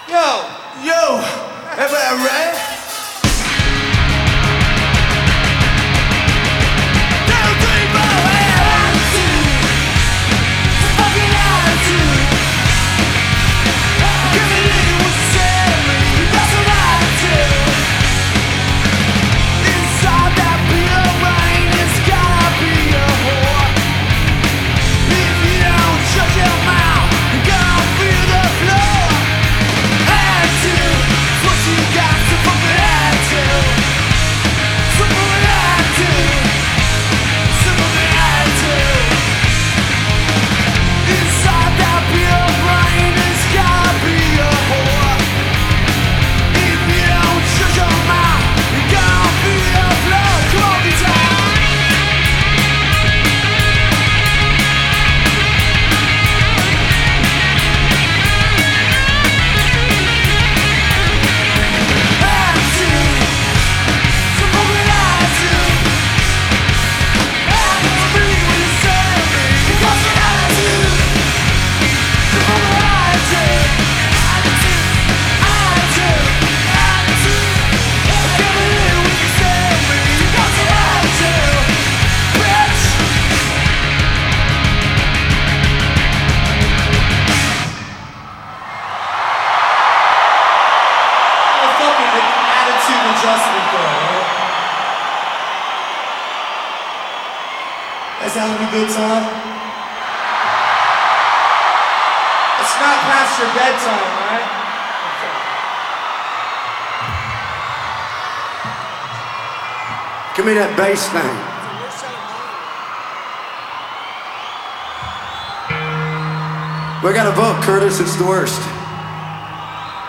Yo, everybody ready? Guys having a good time? It's not past your bedtime, right? Give me that bass thing. We gotta vote, Curtis, it's the worst.